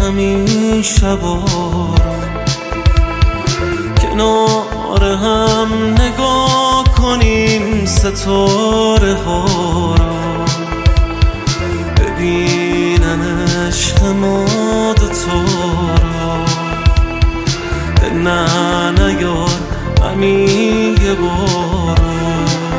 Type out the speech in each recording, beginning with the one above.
همین شبا رو کنار هم نگاه کنیم، ستاره ها رو ببینن عشق ما دوتا رو. نه نیار همین یه بارو،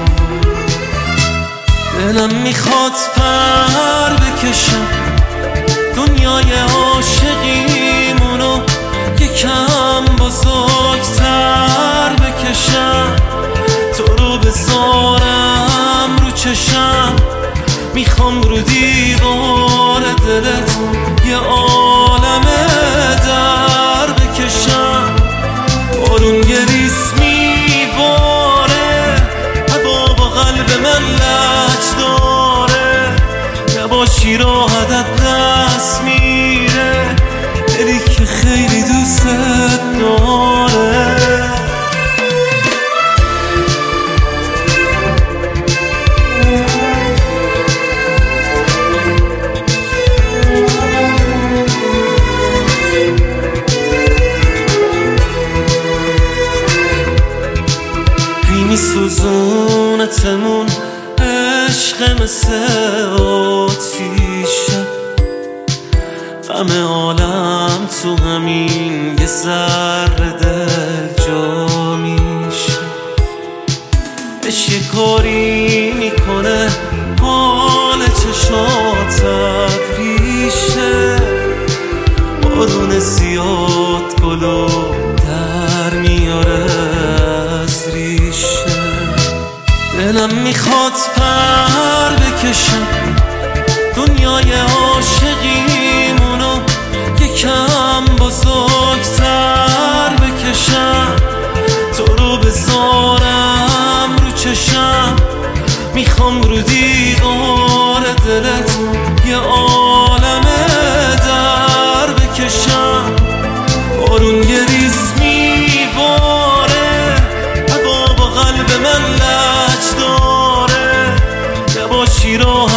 دلم میخواد پر بکشم دنیای عاشقیمونو یکم بزرگتر بکشم، تو رو بذارم رو چشم، میخوام رو دیوار دلت یه عالم در بکشم. بارون یه ریز میباره، هوا با قلب من لج داره، نباشی راحتت دست میره، دلی که خیلی دوست داره. میسوزونتمون عشق مثل آتیشه، غم عالم تو همین یه ذره دل جا میشه. عشق یه کاری میکنه حال چشات ابریشه، بارون زیاد گلو در میاره از ریشه. دلم میخواد پر بکشم دنیای عاشقیمونو یکم بزرگتر بکشم، تو رو بذارم رو چشم، میخوام رو دیوار دلت یه عالم در بکشم. بارون یه ریز میباره، هوا با قلب من لج داره، نباشی راحت